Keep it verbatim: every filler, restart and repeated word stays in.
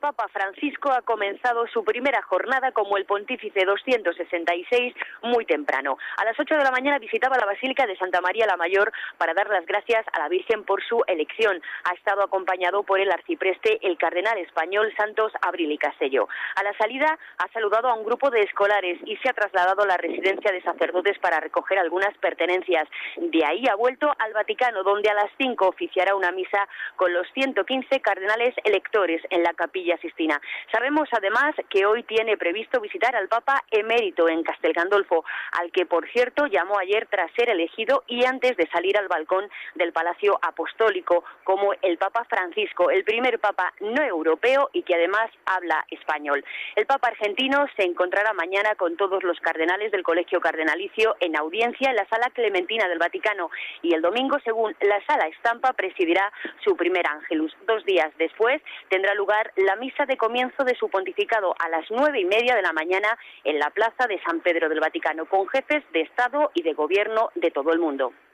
Papa Francisco ha comenzado su primera jornada como el pontífice doscientos sesenta y seis muy temprano. A las ocho de la mañana visitaba la Basílica de Santa María la Mayor para dar las gracias a la Virgen por su elección. Ha estado acompañado por el arcipreste, el cardenal español Santos Abril y Castelló. A la salida ha saludado a un grupo de escolares y se ha trasladado a la residencia de sacerdotes para recoger algunas pertenencias. De ahí ha vuelto al Vaticano, donde a las cinco oficiará una misa con los ciento quince cardenales electores en la Capilla Sistina. Sabemos además que hoy tiene previsto visitar al Papa emérito en Castel Gandolfo, al que por cierto llamó ayer tras ser elegido y antes de salir al balcón del Palacio Apostólico, como el Papa Francisco, el primer Papa no europeo y que además habla español. El Papa argentino se encontrará mañana con todos los cardenales del Colegio Cardenalicio en audiencia en la Sala Clementina del Vaticano y el domingo, según la Sala Estampa, presidirá su primer Ángelus. Dos días después tendrá lugar la misa de comienzo de su pontificado a las nueve y media de la mañana en la plaza de San Pedro del Vaticano, con jefes de Estado y de Gobierno de todo el mundo.